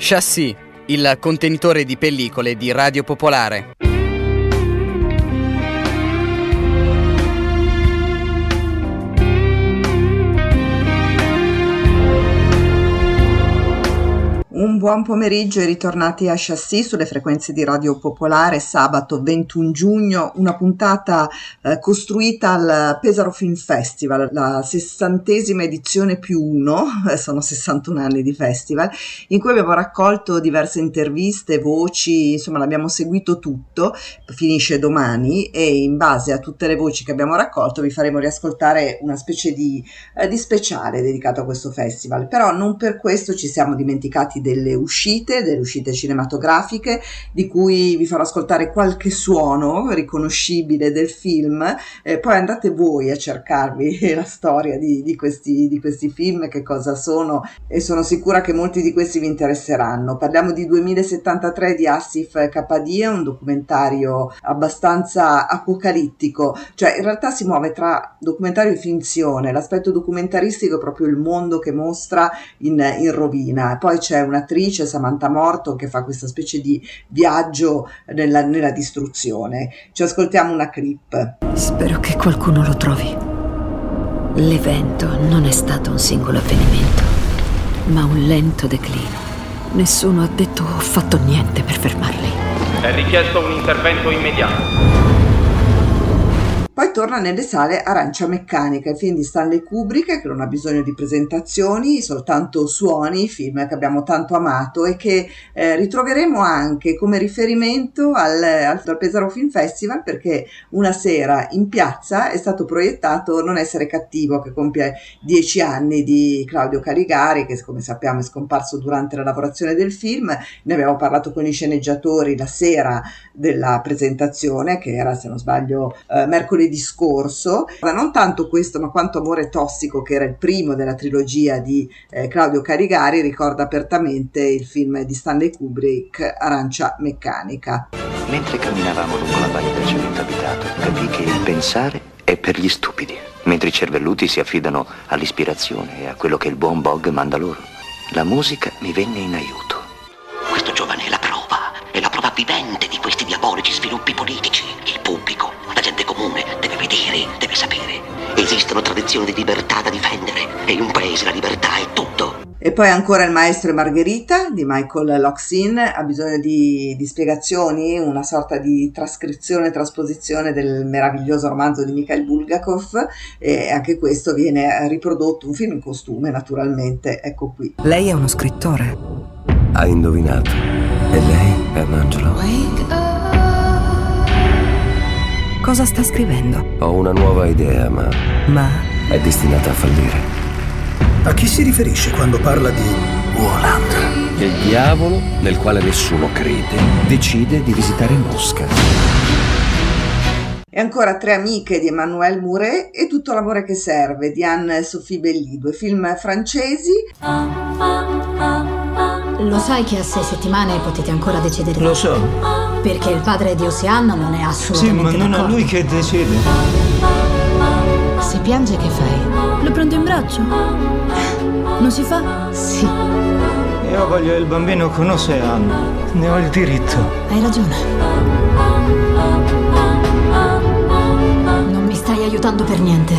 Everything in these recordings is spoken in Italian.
Chassis, il contenitore di pellicole di Radio Popolare. Un buon pomeriggio e ritornati a Chassis sulle frequenze di Radio Popolare. Sabato 21 giugno, una puntata costruita al Pesaro Film Festival, la 60ª edizione più uno, sono 61 anni di festival, in cui abbiamo raccolto diverse interviste, voci, insomma l'abbiamo seguito tutto, finisce domani e in base a tutte le voci che abbiamo raccolto vi faremo riascoltare una specie di speciale dedicato a questo festival. Però non per questo ci siamo dimenticati delle uscite cinematografiche, di cui vi farò ascoltare qualche suono riconoscibile del film, poi andate voi a cercarvi la storia di questi film, che cosa sono, e sono sicura che molti di questi vi interesseranno. Parliamo di 2073 di Asif Kapadia, un documentario abbastanza apocalittico, cioè in realtà si muove tra documentario e finzione. L'aspetto documentaristico è proprio il mondo che mostra in rovina. Poi c'è un'attrice, Samantha Morton, che fa questa specie di viaggio nella distruzione. Ci ascoltiamo una clip. Spero che qualcuno lo trovi. L'evento non è stato un singolo avvenimento, ma un lento declino. Nessuno ha detto o fatto niente per fermarli. È richiesto un intervento immediato. Poi torna nelle sale Arancia Meccanica, il film di Stanley Kubrick, che non ha bisogno di presentazioni, soltanto suoni, film che abbiamo tanto amato e che ritroveremo anche come riferimento al Pesaro Film Festival, perché una sera in piazza è stato proiettato Non essere cattivo, che compie 10 anni, di Claudio Caligari, che come sappiamo è scomparso durante la lavorazione del film. Ne abbiamo parlato con i sceneggiatori la sera della presentazione, che era, se non sbaglio, mercoledì scorso. Non tanto questo, ma quanto Amore tossico, che era il primo della trilogia di Claudio Caligari, ricorda apertamente il film di Stanley Kubrick, Arancia Meccanica. Mentre camminavamo lungo la valle del cemento abitato, capii che il pensare è per gli stupidi, mentre i cervelluti si affidano all'ispirazione e a quello che il buon Bog manda loro. La musica mi venne in aiuto. Questo giovane è la prova vivente di questi diabolici sviluppi politici. Il pubblico, la gente comune, deve vedere, deve sapere. Esistono tradizioni di libertà da difendere e in un paese la libertà è tutto. E poi ancora Il maestro e Margherita di Michael Loxin. Ha bisogno di spiegazioni, una sorta di trasposizione del meraviglioso romanzo di Mikhail Bulgakov, e anche questo viene riprodotto, un film in costume naturalmente. Ecco qui. Lei è uno scrittore. Hai indovinato. E lei è un angelo. Cosa sta scrivendo? Ho una nuova idea, ma è destinata a fallire. A chi si riferisce quando parla di Woland? Il diavolo, nel quale nessuno crede, decide di visitare Mosca. E ancora Tre amiche di Emmanuel Mouret e Tutto l'amore che serve di Anne-Sophie Belli, due film francesi. Lo sai che a 6 settimane potete ancora decidere? Lo so. Perché il padre di Oceano non è assolutamente Sì, ma non è lui che decide. Se piange che fai? Lo prendo in braccio? Non si fa? Sì. Io voglio il bambino con Oceano. Ne ho il diritto. Hai ragione. Non mi stai aiutando per niente.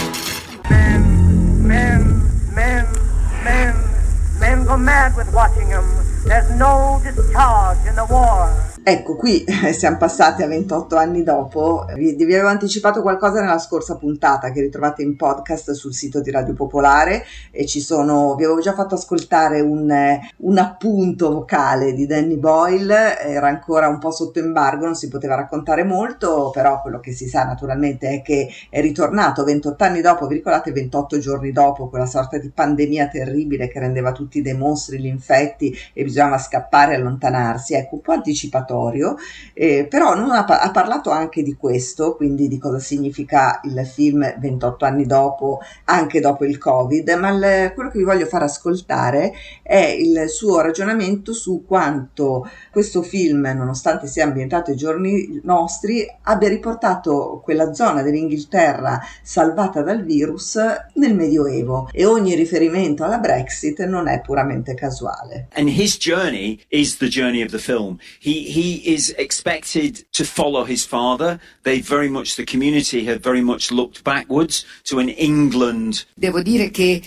Men go mad with watching him. There's no discharge in the war. Ecco, qui siamo passati a 28 anni dopo. Vi avevo anticipato qualcosa nella scorsa puntata, che ritrovate in podcast sul sito di Radio Popolare, e vi avevo già fatto ascoltare un appunto vocale di Danny Boyle. Era ancora un po' sotto embargo, non si poteva raccontare molto, però quello che si sa naturalmente è che è ritornato 28 anni dopo. Vi ricordate, 28 giorni dopo quella sorta di pandemia terribile che rendeva tutti dei mostri, gli infetti, e bisognava scappare e allontanarsi? Ecco, un po' anticipatorio laboratorio, però non ha parlato anche di questo, quindi di cosa significa il film 28 anni dopo, anche dopo il Covid, ma quello che vi voglio far ascoltare è il suo ragionamento su quanto questo film, nonostante sia ambientato ai giorni nostri, abbia riportato quella zona dell'Inghilterra salvata dal virus nel Medioevo, e ogni riferimento alla Brexit non è puramente casuale. And his journey is the journey of the film. He is expected to follow his father. The community have very much looked backwards to an England. Devo dire che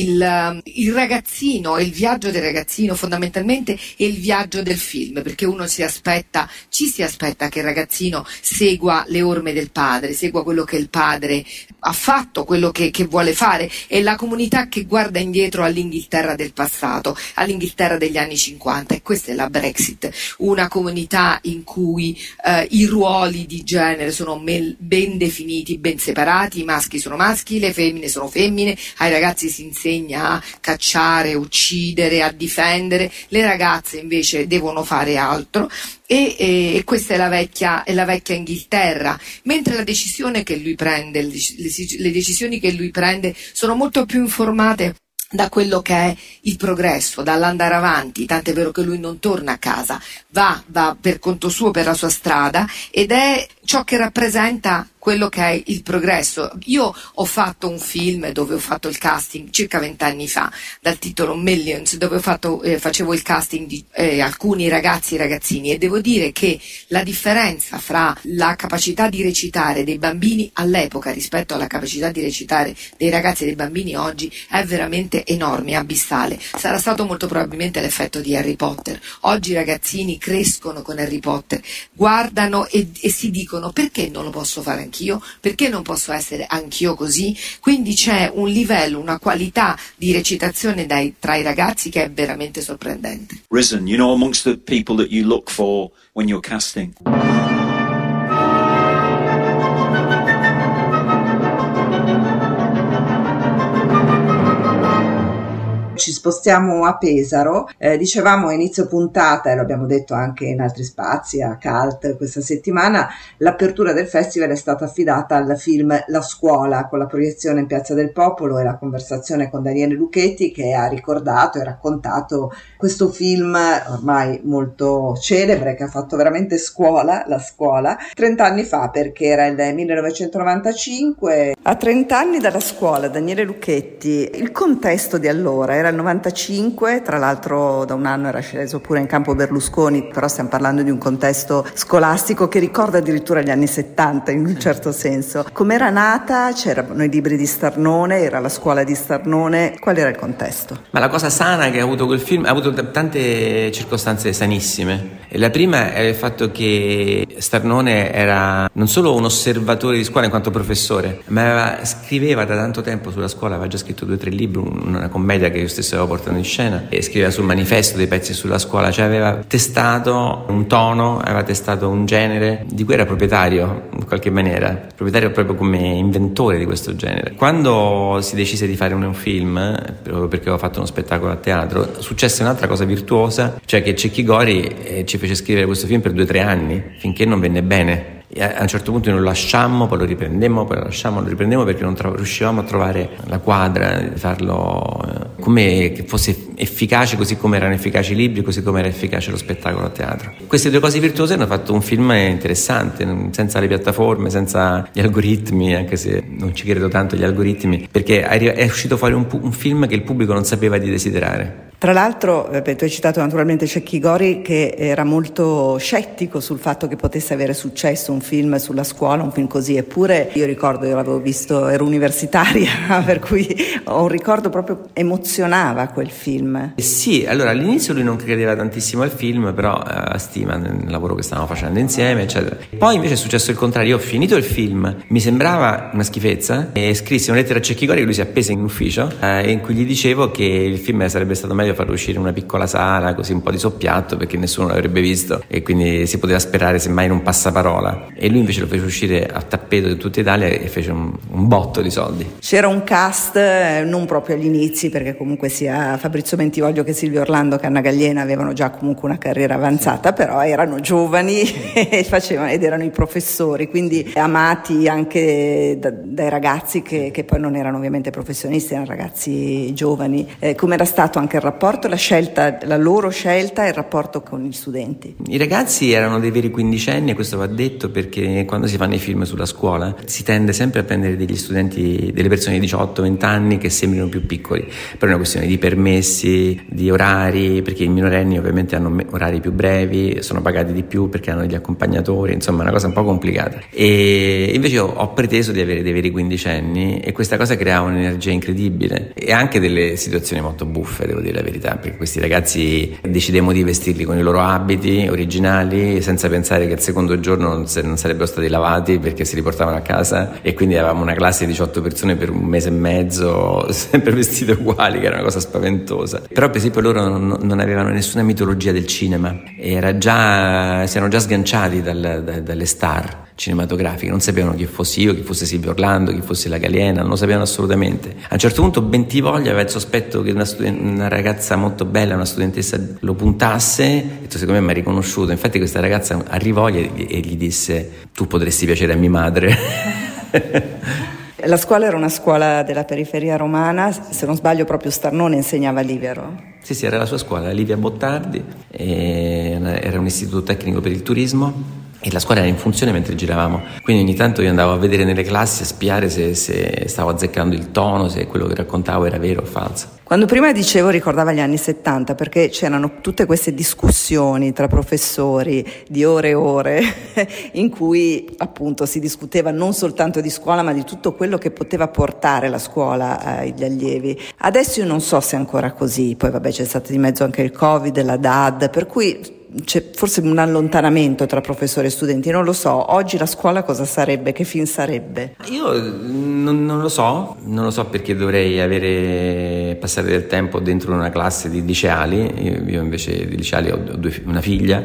il ragazzino, il viaggio del ragazzino fondamentalmente è il viaggio del film, perché uno ci si aspetta che il ragazzino segua le orme del padre, segua quello che il padre ha fatto, quello che vuole fare, e la comunità che guarda indietro all'Inghilterra del passato, all'Inghilterra degli anni 50, e questa è la Brexit, una comunità in cui i ruoli di genere sono ben definiti, ben separati, i maschi sono maschi, le femmine sono femmine, ai ragazzi si insegna a cacciare, uccidere, a difendere, le ragazze invece devono fare altro. E questa è la vecchia Inghilterra, mentre la decisione che lui prende, le decisioni che lui prende sono molto più informate da quello che è il progresso, dall'andare avanti, tant'è vero che lui non torna a casa, va per conto suo, per la sua strada, ed è ciò che rappresenta quello che è il progresso. Io ho fatto un film dove ho fatto il casting circa 20 anni fa, dal titolo Millions, dove facevo il casting di alcuni ragazzi e ragazzini, e devo dire che la differenza fra la capacità di recitare dei bambini all'epoca rispetto alla capacità di recitare dei ragazzi e dei bambini oggi è veramente enorme, abissale. Sarà stato molto probabilmente l'effetto di Harry Potter. Oggi i ragazzini crescono con Harry Potter, guardano e si dicono: perché non lo posso fare anch'io? Perché non posso essere anch'io così? Quindi c'è un livello, una qualità di recitazione tra i ragazzi che è veramente sorprendente. Risen, amongst the people that you look for when you're casting. Ci spostiamo a Pesaro, dicevamo a inizio puntata, e lo abbiamo detto anche in altri spazi, a Cult questa settimana, l'apertura del festival è stata affidata al film La Scuola, con la proiezione in Piazza del Popolo e la conversazione con Daniele Lucchetti, che ha ricordato e raccontato questo film ormai molto celebre, che ha fatto veramente scuola, La Scuola, 30 anni fa, perché era il 1995. A 30 anni dalla Scuola, Daniele Lucchetti, il contesto di allora era il 95, tra l'altro da un anno era sceso pure in campo Berlusconi, però stiamo parlando di un contesto scolastico che ricorda addirittura gli anni 70 in un certo senso. Com'era nata? C'erano i libri di Starnone, era la scuola di Starnone, qual era il contesto? Ma la cosa sana che ha avuto quel film, ha avuto tante circostanze sanissime. E la prima è il fatto che Starnone era non solo un osservatore di scuola in quanto professore, ma scriveva da tanto tempo sulla scuola, aveva già scritto 2 o 3 libri, una commedia che io stesso avevo portato in scena, e scriveva sul manifesto dei pezzi sulla scuola, cioè aveva testato un tono, aveva testato un genere di cui era proprietario in qualche maniera, proprietario proprio come inventore di questo genere. Quando si decise di fare un film, proprio perché avevo fatto uno spettacolo a teatro, successe un'altra cosa virtuosa, cioè che Cecchi Gori ci fece scrivere questo film per 2 o 3 anni, finché non venne bene. E a un certo punto noi lo lasciammo, poi lo riprendemmo, poi lo lasciammo, lo riprendemmo, perché non riuscivamo a trovare la quadra di farlo come che fosse efficace, così come erano efficaci i libri, così come era efficace lo spettacolo a teatro. Queste 2 cose virtuose hanno fatto un film interessante, senza le piattaforme, senza gli algoritmi, anche se non ci credo tanto agli algoritmi, perché è uscito fuori un film che il pubblico non sapeva di desiderare. Tra l'altro, tu hai citato naturalmente Cecchi Gori, che era molto scettico sul fatto che potesse avere successo un film sulla scuola, un film così, eppure io ricordo, io l'avevo visto, ero universitaria, per cui ho un ricordo proprio, emozionava quel film. Sì, allora all'inizio lui non credeva tantissimo al film, però stima nel lavoro che stavamo facendo insieme, eccetera. Poi invece è successo il contrario, io ho finito il film, mi sembrava una schifezza, e scrissi una lettera a Cecchi Gori, lui si appese in ufficio, in cui gli dicevo che il film sarebbe stato meglio farlo uscire in una piccola sala, così un po' di soppiatto, perché nessuno l'avrebbe visto e quindi si poteva sperare semmai in un passaparola, e lui invece lo fece uscire a tappeto di tutta Italia e fece un botto di soldi. C'era un cast non proprio agli inizi, perché comunque sia Fabrizio Maurizio Bentivoglio che Silvio Orlando, che Anna Galliena avevano già comunque una carriera avanzata, però erano giovani e ed erano i professori, quindi amati anche dai ragazzi che poi non erano ovviamente professionisti, erano ragazzi giovani. Come era stato anche il rapporto, la loro scelta e il rapporto con gli studenti? I ragazzi erano dei veri quindicenni, e questo va detto perché quando si fanno i film sulla scuola si tende sempre a prendere degli studenti, delle persone di 18-20 anni che sembrino più piccoli, per una questione di permessi, di orari, perché i minorenni ovviamente hanno orari più brevi, sono pagati di più perché hanno degli accompagnatori, insomma è una cosa un po' complicata. E invece ho preteso di avere dei veri quindicenni, e questa cosa creava un'energia incredibile e anche delle situazioni molto buffe, devo dire la verità, perché questi ragazzi decidemmo di vestirli con i loro abiti originali senza pensare che il secondo giorno non sarebbero stati lavati perché si riportavano a casa, e quindi avevamo una classe di 18 persone per un mese e mezzo sempre vestite uguali, che era una cosa spaventosa. Però per esempio loro non avevano nessuna mitologia del cinema, si erano già sganciati dalle star cinematografiche, non sapevano chi fossi io, chi fosse Silvio Orlando, chi fosse la Galliena, non lo sapevano assolutamente. A un certo punto Bentivoglio aveva il sospetto che una ragazza molto bella, una studentessa, lo puntasse, e detto, secondo me mi ha riconosciuto. Infatti questa ragazza arrivò e gli disse: tu potresti piacere a mia madre. La scuola era una scuola della periferia romana, se non sbaglio proprio Starnone insegnava lì, vero? Sì, era la sua scuola, Livia Bottardi, era un istituto tecnico per il turismo. E la scuola era in funzione mentre giravamo, quindi ogni tanto io andavo a vedere nelle classi, a spiare se stavo azzeccando il tono, se quello che raccontavo era vero o falso. Quando prima dicevo ricordava gli anni 70, perché c'erano tutte queste discussioni tra professori di ore e ore in cui appunto si discuteva non soltanto di scuola ma di tutto quello che poteva portare la scuola agli allievi. Adesso io non so se è ancora così, poi vabbè c'è stato di mezzo anche il Covid, la DAD, per cui c'è forse un allontanamento tra professori e studenti, non lo so. Oggi la scuola cosa sarebbe? Che film sarebbe? Io non lo so perché dovrei passare del tempo dentro una classe di liceali. Io invece di liceali ho una figlia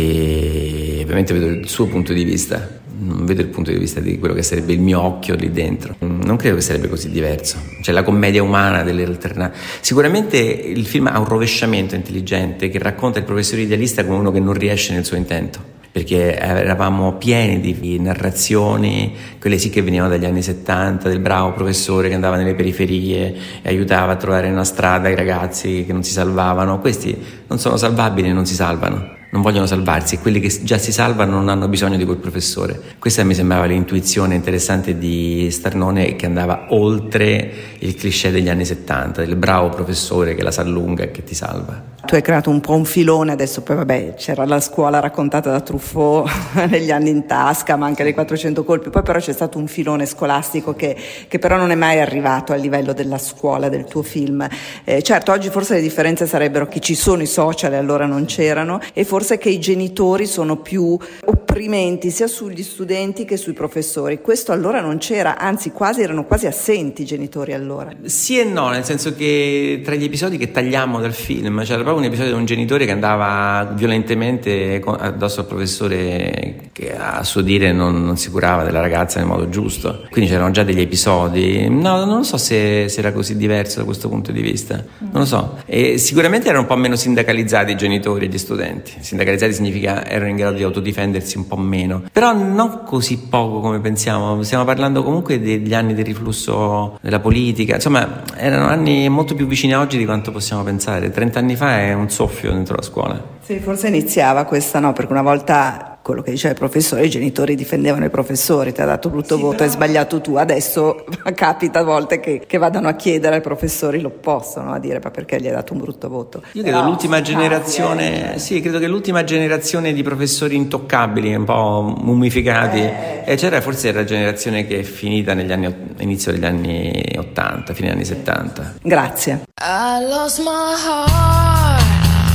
che ovviamente vedo il suo punto di vista, non vedo il punto di vista di quello che sarebbe il mio occhio lì dentro. Non credo che sarebbe così diverso. C'è la commedia umana delle alternative. Sicuramente il film ha un rovesciamento intelligente che racconta il professore idealista come uno che non riesce nel suo intento, perché eravamo pieni di narrazioni, quelle sì che venivano dagli anni 70, del bravo professore che andava nelle periferie e aiutava a trovare una strada i ragazzi che non si salvavano. Questi non sono salvabili e non si salvano, non vogliono salvarsi, e quelli che già si salvano non hanno bisogno di quel professore. Questa mi sembrava l'intuizione interessante di Starnone, che andava oltre il cliché degli anni 70, del bravo professore che la sa lunga e che ti salva. Tu hai creato un po' un filone, adesso poi vabbè c'era la scuola raccontata da Truffaut negli anni in tasca, ma anche nei 400 colpi, poi però c'è stato un filone scolastico che però non è mai arrivato al livello della scuola del tuo film. Certo, oggi forse le differenze sarebbero che ci sono i social e allora non c'erano, e forse che i genitori sono più opprimenti sia sugli studenti che sui professori. Questo allora non c'era, anzi erano quasi assenti i genitori allora. Sì e no, nel senso che tra gli episodi che tagliamo dal film c'era proprio un episodio di un genitore che andava violentemente addosso al professore che a suo dire non si curava della ragazza nel modo giusto. Quindi c'erano già degli episodi. No, non so se era così diverso da questo punto di vista, non lo so. E sicuramente erano un po' meno sindacalizzati i genitori e gli studenti. Sindacalizzati significa erano in grado di autodifendersi un po' meno, però non così poco come pensiamo. Stiamo parlando comunque degli anni del riflusso della politica, insomma erano anni molto più vicini a oggi di quanto possiamo pensare. 30 anni fa è un soffio dentro la scuola. Sì, forse iniziava questa, no? Perché una volta quello che diceva il professore, i genitori difendevano i professori, ti ha dato brutto voto, hai sbagliato tu. Adesso capita a volte che vadano a chiedere ai professori l'opposto, no? A dire ma perché gli hai dato un brutto voto. Io credo l'ultima generazione, credo che l'ultima generazione di professori intoccabili, un po' mummificati, e c'era forse la generazione che è finita inizio degli anni 80, fine anni 70. Grazie. I lost my heart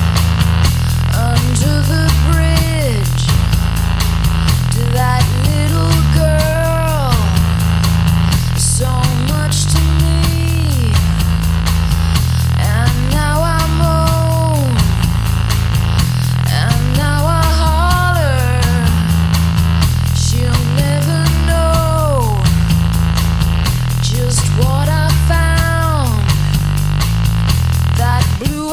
under the bridge to that little girl, so much to me, and now I'm home, and now I holler, she'll never know just what I found, that blue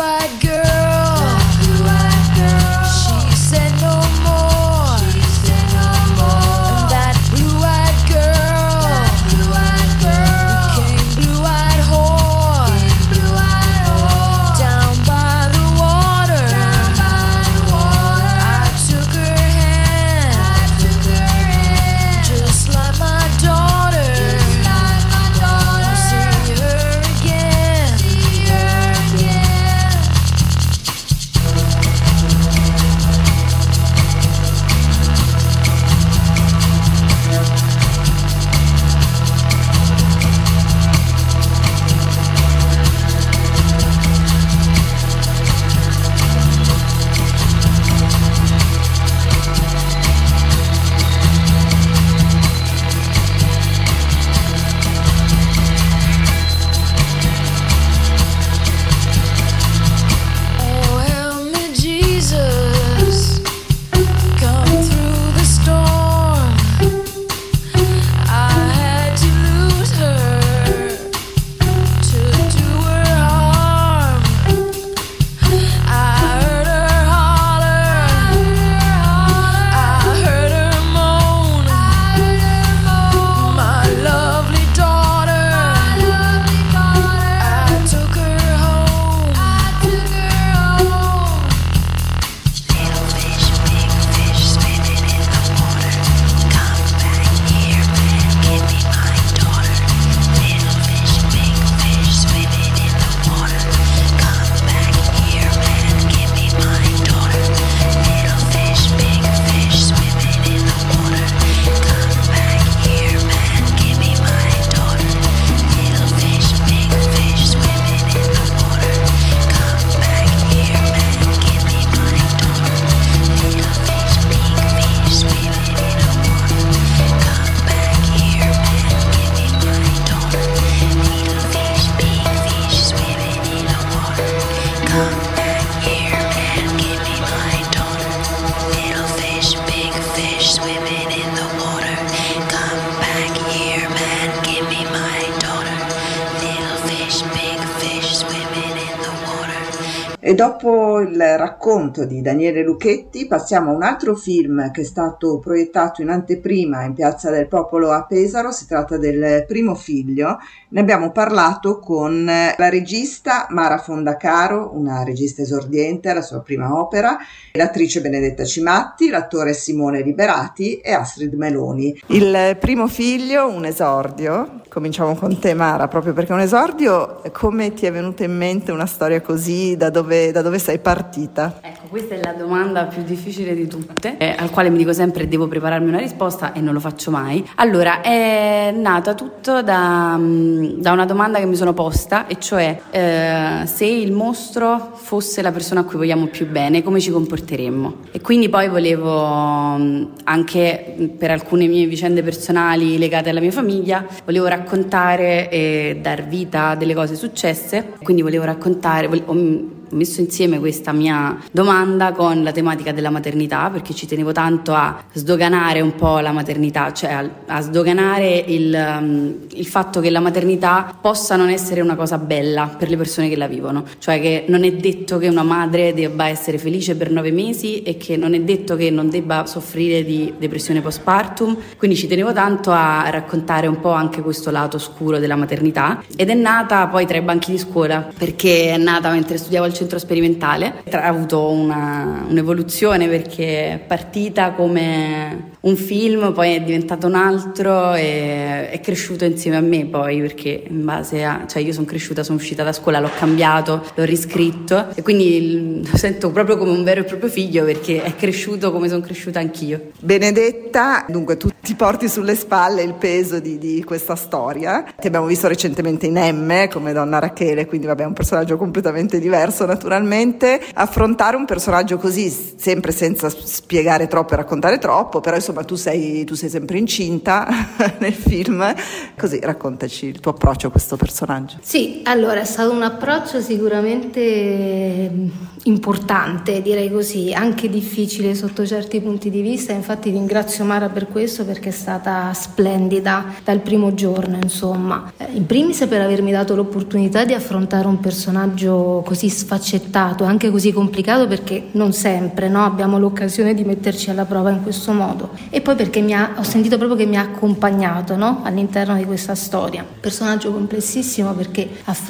E dopo il racconto di Daniele Lucchetti passiamo a un altro film che è stato proiettato in anteprima in Piazza del Popolo a Pesaro. Si tratta del Primo figlio. Ne abbiamo parlato con la regista Mara Fondacaro, una regista esordiente alla sua prima opera, l'attrice Benedetta Cimatti, l'attore Simone Liberati e Astrid Meloni. Il Primo figlio, un esordio. Cominciamo con te, Mara, proprio perché è un esordio. Come ti è venuta in mente una storia così? Da dove sei partita? Ecco, questa è la domanda più difficile di tutte, al quale mi dico sempre devo prepararmi una risposta e non lo faccio mai. Allora, è nata tutto da una domanda che mi sono posta, e cioè se il mostro fosse la persona a cui vogliamo più bene, come ci comporteremmo? E quindi poi volevo, anche per alcune mie vicende personali legate alla mia famiglia, volevo raccontare e dar vita a delle cose successe, quindi volevo raccontare, ho messo insieme questa mia domanda con la tematica della maternità, perché ci tenevo tanto a sdoganare un po' la maternità, cioè a sdoganare il fatto che la maternità possa non essere una cosa bella per le persone che la vivono, cioè che non è detto che una madre debba essere felice per 9 mesi e che non è detto che non debba soffrire di depressione postpartum, quindi ci tenevo tanto a raccontare un po' anche questo lato oscuro della maternità, ed è nata poi tra i banchi di scuola, perché è nata mentre studiavo al centro sperimentale. Ha avuto un'evoluzione, perché è partita come un film, poi è diventato un altro e è cresciuto insieme a me poi, perché in base a, cioè io sono cresciuta, sono uscita da scuola, l'ho cambiato, l'ho riscritto e quindi lo sento proprio come un vero e proprio figlio, perché è cresciuto come sono cresciuta anch'io. Benedetta, dunque tu ti porti sulle spalle il peso di questa storia. Ti abbiamo visto recentemente in M come Donna Rachele, quindi vabbè, un personaggio completamente diverso naturalmente. Affrontare un personaggio così, sempre senza spiegare troppo e raccontare troppo, però insomma tu sei sempre incinta nel film, così raccontaci il tuo approccio a questo personaggio. Sì, allora è stato un approccio sicuramente importante, direi così, anche difficile sotto certi punti di vista. Infatti ringrazio Mara per questo, perché è stata splendida dal primo giorno, insomma, in primis per avermi dato l'opportunità di affrontare un personaggio così sfaccettato, anche così complicato, perché non sempre, no, abbiamo l'occasione di metterci alla prova in questo modo, e poi perché ho sentito proprio che mi ha accompagnato, no, all'interno di questa storia. Personaggio complessissimo, perché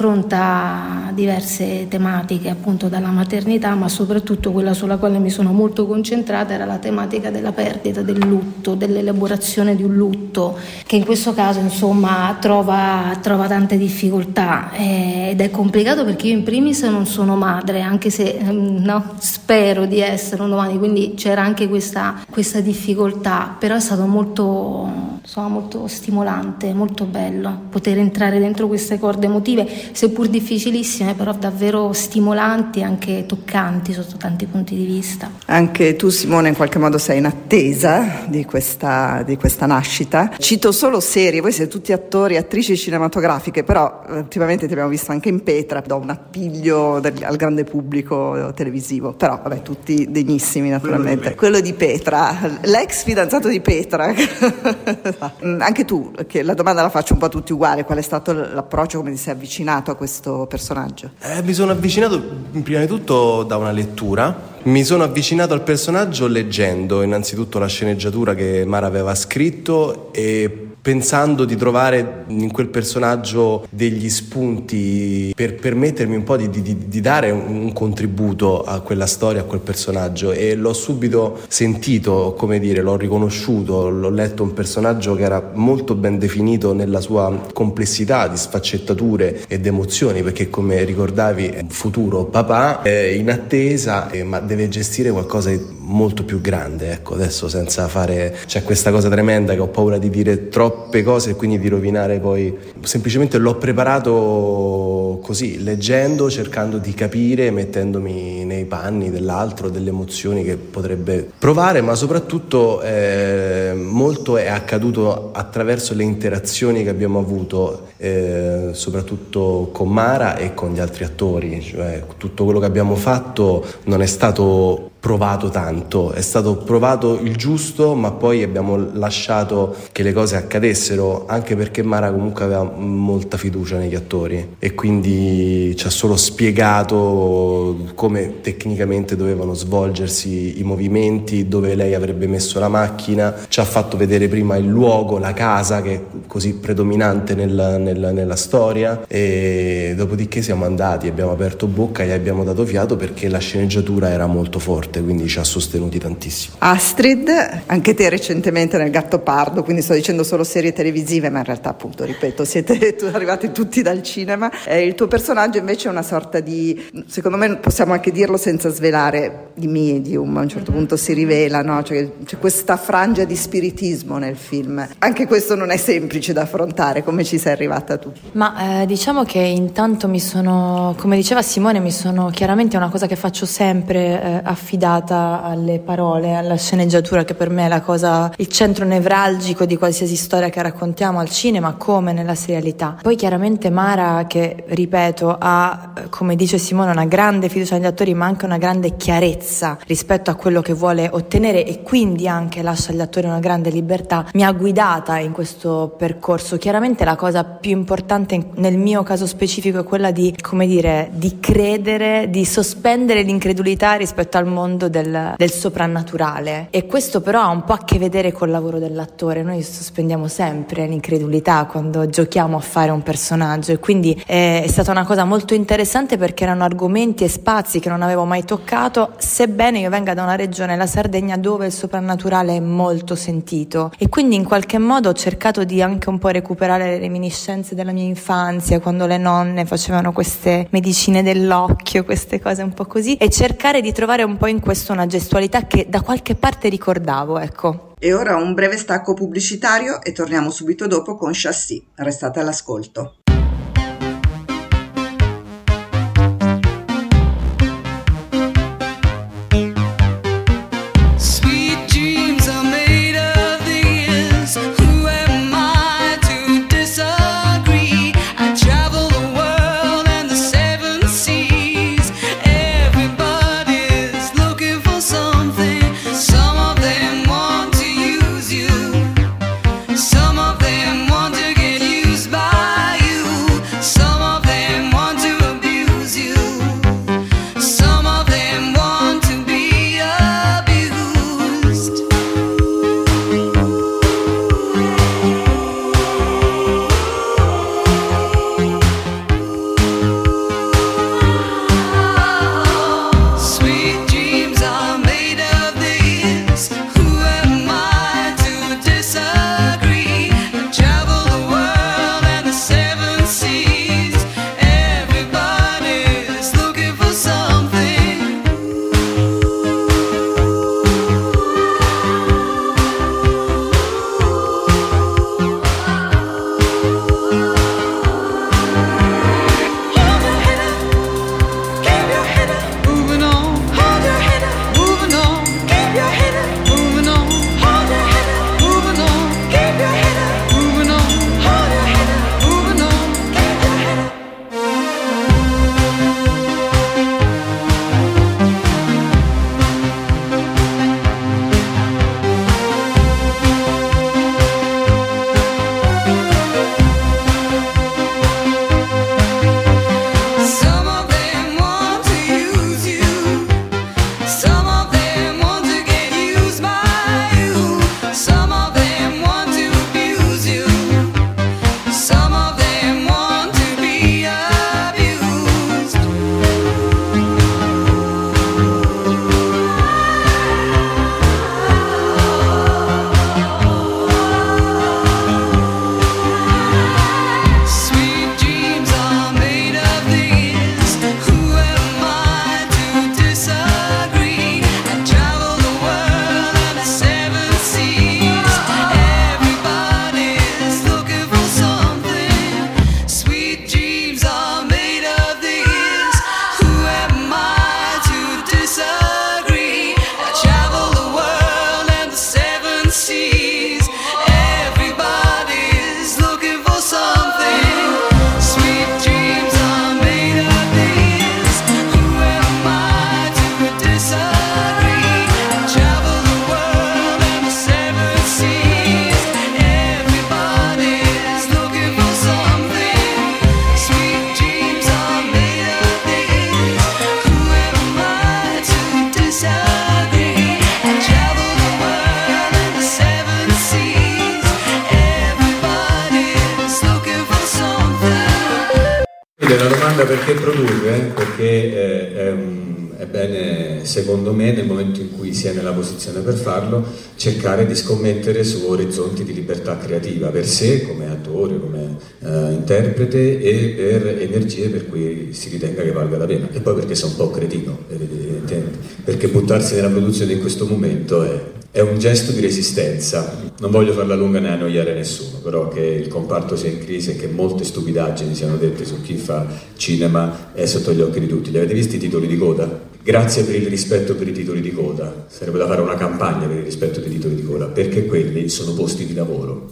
affronta diverse tematiche, appunto dalla maternità, ma soprattutto quella sulla quale mi sono molto concentrata era la tematica della perdita, del lutto, dell'elaborazione di un lutto, che in questo caso insomma trova tante difficoltà, ed è complicato perché io in primis non sono madre, anche se no, spero di essere un domani, quindi c'era anche questa difficoltà, però è stato molto stimolante, molto bello poter entrare dentro queste corde emotive, seppur difficilissime, però davvero stimolanti, anche toccanti sotto tanti punti di vista. Anche tu, Simone, in qualche modo sei in attesa di questa nascita. Cito solo serie, voi siete tutti attori e attrici cinematografiche, però ultimamente ti abbiamo visto anche in Petra, do un appiglio al grande pubblico televisivo, però vabbè, tutti degnissimi naturalmente. Quello di Petra, l'ex fidanzato di Petra. Anche tu, che la domanda la faccio un po' a tutti uguale, qual è stato l'approccio, come ti sei avvicinato a questo personaggio? Mi sono avvicinato prima di tutto da una lettura. Mi sono avvicinato al personaggio leggendo innanzitutto la sceneggiatura che Mara aveva scritto e pensando di trovare in quel personaggio degli spunti per permettermi un po' di dare un contributo a quella storia, a quel personaggio, e l'ho subito sentito, come dire, l'ho riconosciuto, l'ho letto un personaggio che era molto ben definito nella sua complessità di sfaccettature ed emozioni, perché come ricordavi è un futuro papà in attesa, ma deve gestire qualcosa di molto più grande, ecco. Adesso senza fare, c'è questa cosa tremenda che ho paura di dire troppe cose e quindi di rovinare, poi semplicemente l'ho preparato così, leggendo, cercando di capire, mettendomi nei panni dell'altro, delle emozioni che potrebbe provare, ma soprattutto molto è accaduto attraverso le interazioni che abbiamo avuto, soprattutto con Mara e con gli altri attori, cioè tutto quello che abbiamo fatto non è stato provato tanto, è stato provato il giusto, ma poi abbiamo lasciato che le cose accadessero, anche perché Mara comunque aveva molta fiducia negli attori e quindi ci ha solo spiegato come tecnicamente dovevano svolgersi i movimenti, dove lei avrebbe messo la macchina, ci ha fatto vedere prima il luogo, la casa che è così predominante nella storia, e dopodiché siamo andati, abbiamo aperto bocca e abbiamo dato fiato perché la sceneggiatura era molto forte, quindi ci ha sostenuti tantissimo. Astrid, anche te recentemente nel Gattopardo, quindi sto dicendo solo serie televisive, ma in realtà appunto, ripeto, siete arrivati tutti dal cinema. Il tuo personaggio invece è una sorta di, secondo me possiamo anche dirlo senza svelare, di medium, a un certo punto si rivela, no? Cioè, c'è questa frangia di spiritismo nel film. Anche questo non è semplice da affrontare, come ci sei arrivata tu? Ma diciamo che intanto come diceva Simone, chiaramente è una cosa che faccio sempre affidata alle parole, alla sceneggiatura, che per me è il centro nevralgico di qualsiasi storia che raccontiamo al cinema, come nella serialità. Poi chiaramente Mara, che ripeto ha, come dice Simone, una grande fiducia negli attori, ma anche una grande chiarezza rispetto a quello che vuole ottenere, e quindi anche lascia agli attori una grande libertà, mi ha guidata in questo percorso. Chiaramente la cosa più importante nel mio caso specifico è quella di credere, di sospendere l'incredulità rispetto al mondo del soprannaturale, e questo però ha un po' a che vedere col lavoro dell'attore. Noi sospendiamo sempre l'incredulità quando giochiamo a fare un personaggio, e quindi è stata una cosa molto interessante perché erano argomenti e spazi che non avevo mai toccato, sebbene io venga da una regione, la Sardegna, dove il soprannaturale è molto sentito, e quindi in qualche modo ho cercato di anche un po' recuperare le reminiscenze della mia infanzia, quando le nonne facevano queste medicine dell'occhio, queste cose un po' così, e cercare di trovare un po' in questo una gestualità che da qualche parte ricordavo, ecco. E ora un breve stacco pubblicitario e torniamo subito dopo con Chassis. Restate all'ascolto. Some of them want to get used by you. difficile la domanda perché produrre, perché è bene, secondo me, nel momento in cui si è nella posizione per farlo, cercare di scommettere su orizzonti di libertà creativa per sé, come attore, come interprete, e per energie per cui si ritenga che valga la pena. E poi perché sono un po' cretino, evidentemente, perché buttarsi nella produzione in questo momento è un gesto di resistenza. Non voglio farla lunga né annoiare nessuno, però che il comparto sia in crisi e che molte stupidaggini siano dette su chi fa cinema è sotto gli occhi di tutti. Li avete visti i titoli di coda? Grazie per il rispetto per i titoli di coda. Sarebbe da fare una campagna per il rispetto dei titoli di coda, perché quelli sono posti di lavoro.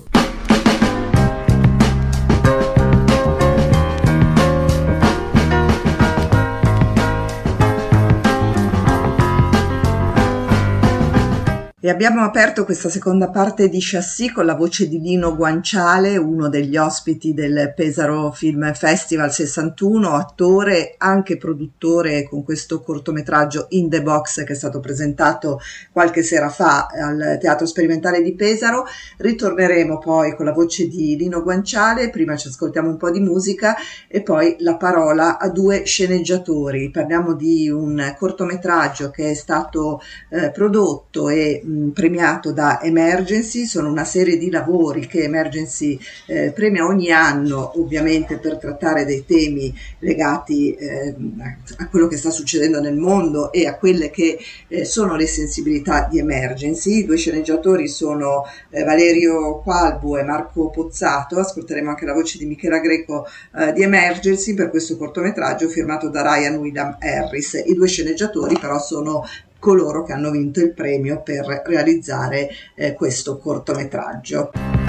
E abbiamo aperto questa seconda parte di Chassis con la voce di Lino Guanciale, uno degli ospiti del Pesaro Film Festival 61, attore, anche produttore con questo cortometraggio In the Box che è stato presentato qualche sera fa al Teatro Sperimentale di Pesaro. Ritorneremo poi con la voce di Lino Guanciale, prima ci ascoltiamo un po' di musica e poi la parola a due sceneggiatori. Parliamo di un cortometraggio che è stato prodotto e premiato da Emergency. Sono una serie di lavori che Emergency premia ogni anno, ovviamente per trattare dei temi legati a quello che sta succedendo nel mondo e a quelle che sono le sensibilità di Emergency. I due sceneggiatori sono Valerio Qualbu e Marco Pozzato. Ascolteremo anche la voce di Michela Greco di Emergency per questo cortometraggio firmato da Ryan William Harris. I due sceneggiatori però sono coloro che hanno vinto il premio per realizzare questo cortometraggio.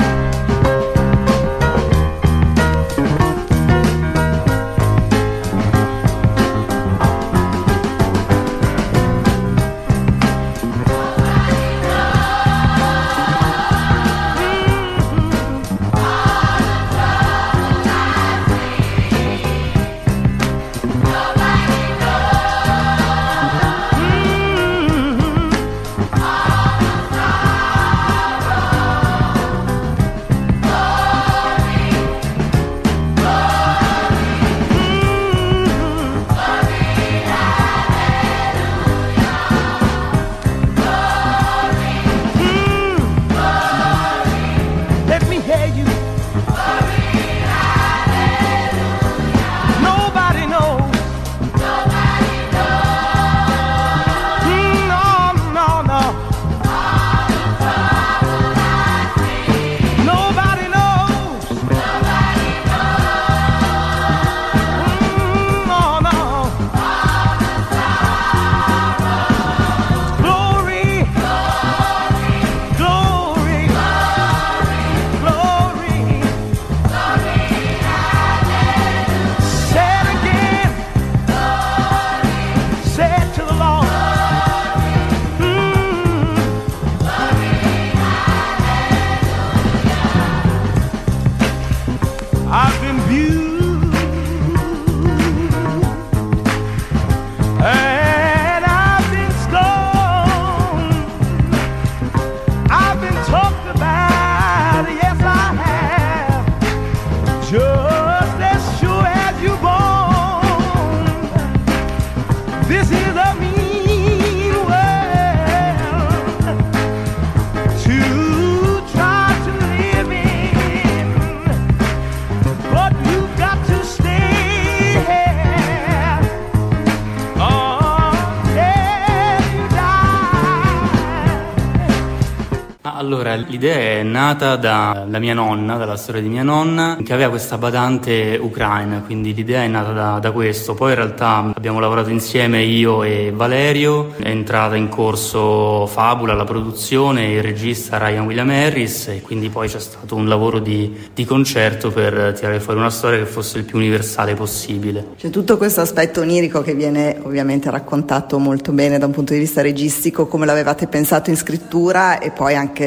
Allora, l'idea è nata dalla mia nonna, dalla storia di mia nonna, che aveva questa badante ucraina, quindi l'idea è nata da questo. Poi in realtà abbiamo lavorato insieme io e Valerio, è entrata in corso Fabula, la produzione, il regista Ryan William Harris, e quindi poi c'è stato un lavoro di concerto per tirare fuori una storia che fosse il più universale possibile. C'è tutto questo aspetto onirico che viene ovviamente raccontato molto bene da un punto di vista registico, come l'avevate pensato in scrittura, e poi anche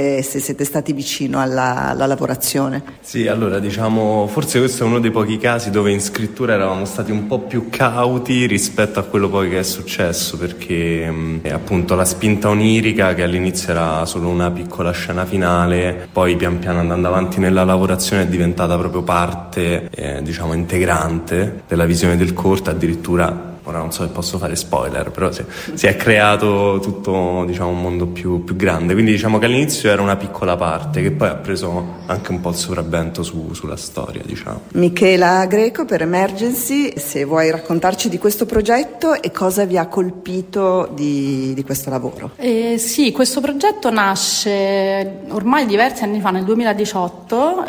se siete stati vicino alla lavorazione. Sì, allora diciamo, forse questo è uno dei pochi casi dove in scrittura eravamo stati un po' più cauti rispetto a quello poi che è successo, perché appunto la spinta onirica, che all'inizio era solo una piccola scena finale, poi pian piano andando avanti nella lavorazione è diventata proprio parte diciamo integrante della visione del corto. Addirittura, ora non so se posso fare spoiler, però si è creato tutto, diciamo, un mondo più grande. Quindi diciamo che all'inizio era una piccola parte che poi ha preso anche un po' il sopravvento sulla storia, diciamo. Michela Greco per Emergency, se vuoi raccontarci di questo progetto e cosa vi ha colpito di questo lavoro. Sì, questo progetto nasce ormai diversi anni fa, nel 2018.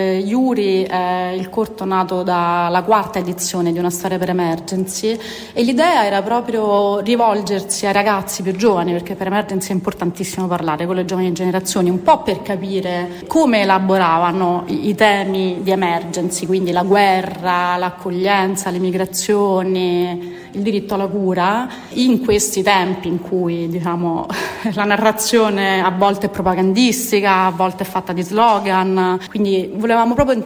Yuri è il corto nato dalla 4ª edizione di Una storia per Emergency, e l'idea era proprio rivolgersi ai ragazzi più giovani, perché per Emergency è importantissimo parlare con le giovani generazioni, un po' per capire come elaboravano i temi di Emergency, quindi la guerra, l'accoglienza, le migrazioni, il diritto alla cura, in questi tempi in cui, diciamo, la narrazione a volte è propagandistica, a volte è fatta di slogan. Quindi volevamo proprio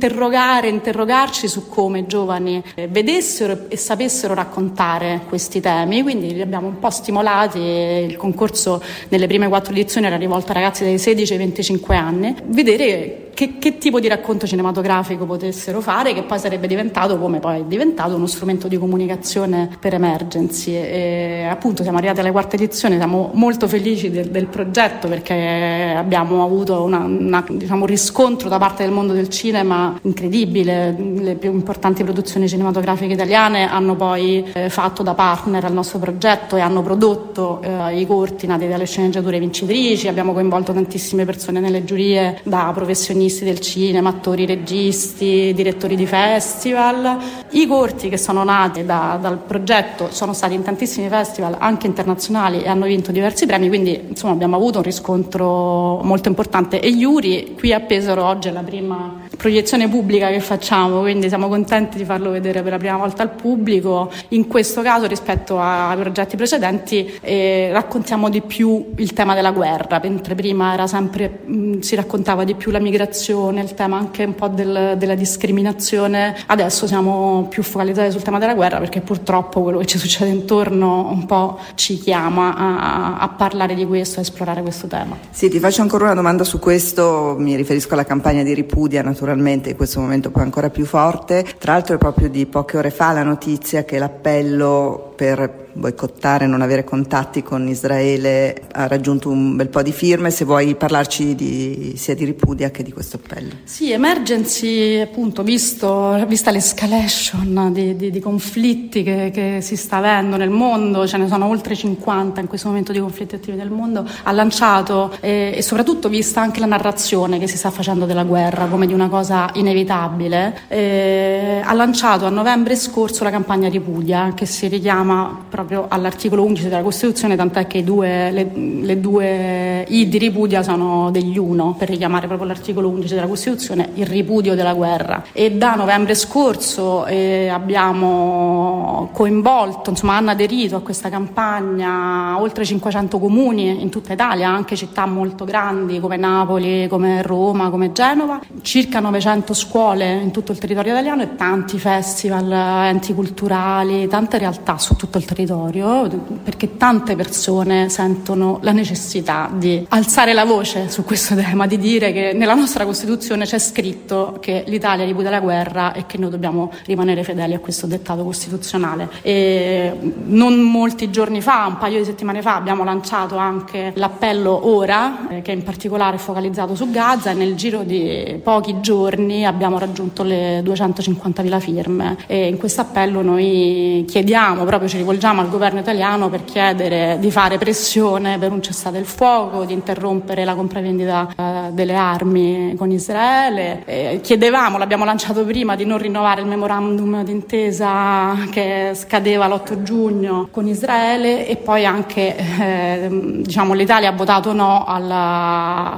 interrogarci su come i giovani vedessero e sapessero raccontare questi temi, quindi li abbiamo un po' stimolati. Il concorso nelle prime 4 edizioni era rivolto a ragazzi dai 16 ai 25 anni, vedere che tipo di racconto cinematografico potessero fare, che poi sarebbe diventato, come poi è diventato, uno strumento di comunicazione per Emergency. E appunto siamo arrivati alla 4ª edizione, siamo molto felici del progetto, perché abbiamo avuto diciamo, un riscontro da parte del mondo del cinema incredibile. Le più importanti produzioni cinematografiche italiane hanno poi fatto da partner al nostro progetto e hanno prodotto i corti nati dalle sceneggiature vincitrici. Abbiamo coinvolto tantissime persone nelle giurie, da professionisti del cinema, attori, registi, direttori di festival. I corti che sono nati dal progetto sono stati in tantissimi festival anche internazionali e hanno vinto diversi premi, quindi insomma abbiamo avuto un riscontro molto importante. E Yuri qui a Pesaro oggi è la prima proiezione pubblica che facciamo, quindi siamo contenti di farlo vedere per la prima volta al pubblico. In questo caso, rispetto ai progetti precedenti, raccontiamo di più il tema della guerra, mentre prima era sempre si raccontava di più la migrazione, il tema anche un po' della discriminazione. Adesso siamo più focalizzati sul tema della guerra, perché purtroppo quello che ci succede intorno un po' ci chiama a parlare di questo, a esplorare questo tema. Sì, ti faccio ancora una domanda su questo. Mi riferisco alla campagna di ripudia, naturalmente in questo momento poi ancora più forte. Tra l'altro è proprio di poche ore fa la notizia che l'appello per boicottare, non avere contatti con Israele ha raggiunto un bel po' di firme. Se vuoi parlarci sia di ripudia che di questo appello. Sì, Emergency, appunto, vista l'escalation di conflitti che si sta avendo nel mondo, ce ne sono oltre 50 in questo momento di conflitti attivi nel mondo, ha lanciato, e soprattutto vista anche la narrazione che si sta facendo della guerra come di una cosa inevitabile, ha lanciato a novembre scorso la campagna ripudia, che si richiama proprio all'articolo 11 della Costituzione, tant'è che le due I di ripudia sono degli uno, per richiamare proprio l'articolo 11 della Costituzione, il ripudio della guerra. E da novembre scorso abbiamo coinvolto, insomma hanno aderito a questa campagna oltre 500 comuni in tutta Italia, anche città molto grandi come Napoli, come Roma, come Genova, circa 900 scuole in tutto il territorio italiano e tanti festival, enti culturali, tante realtà su tutto il territorio, perché tante persone sentono la necessità di alzare la voce su questo tema, di dire che nella nostra Costituzione c'è scritto che l'Italia ripudia la guerra e che noi dobbiamo rimanere fedeli a questo dettato costituzionale. E non molti giorni fa, un paio di settimane fa, abbiamo lanciato anche l'appello Ora, che in particolare è focalizzato su Gaza, e nel giro di pochi giorni abbiamo raggiunto le 250.000 firme. E in questo appello noi chiediamo, proprio ci rivolgiamo al governo italiano per chiedere di fare pressione per un cessate il fuoco, di interrompere la compravendita delle armi con Israele. Chiedevamo, l'abbiamo lanciato prima, di non rinnovare il memorandum d'intesa che scadeva l'8 giugno con Israele, e poi anche l'Italia ha votato no al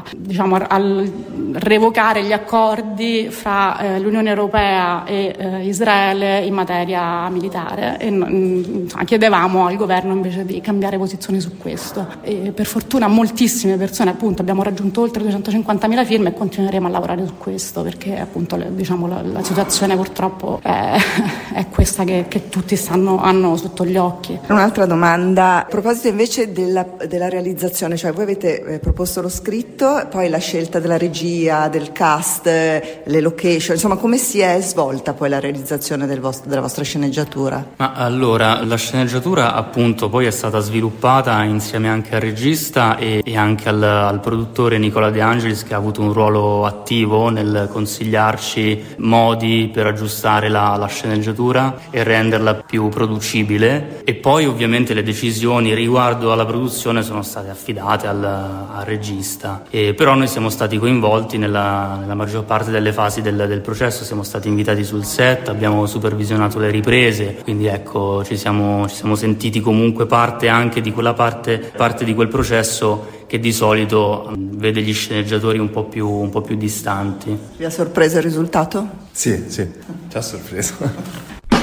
revocare gli accordi fra l'Unione Europea e Israele in materia militare, e chiedevamo al governo invece di cambiare posizione su questo. E per fortuna moltissime persone, appunto, abbiamo raggiunto oltre 250.000 firme e continueremo a lavorare su questo, perché appunto la situazione purtroppo è questa che tutti hanno sotto gli occhi. Un'altra domanda a proposito invece della realizzazione, cioè voi avete proposto lo scritto, poi la scelta della regia, del cast, le location, insomma come si è svolta poi la realizzazione della vostra sceneggiatura? Ma allora, la sceneggiatura appunto poi è stata sviluppata insieme anche al regista e anche al produttore Nicola De Angelis, che ha avuto un ruolo attivo nel consigliarci modi per aggiustare la sceneggiatura e renderla più producibile, e poi ovviamente le decisioni riguardo alla produzione sono state affidate al regista, però noi siamo stati coinvolti nella maggior parte delle fasi del processo, siamo stati invitati sul set, abbiamo supervisionato le riprese, quindi ecco ci siamo sentiti comunque parte anche di quella parte di quel processo che di solito vede gli sceneggiatori un po' più distanti. Vi ha sorpreso il risultato? Sì, ci ha sorpreso.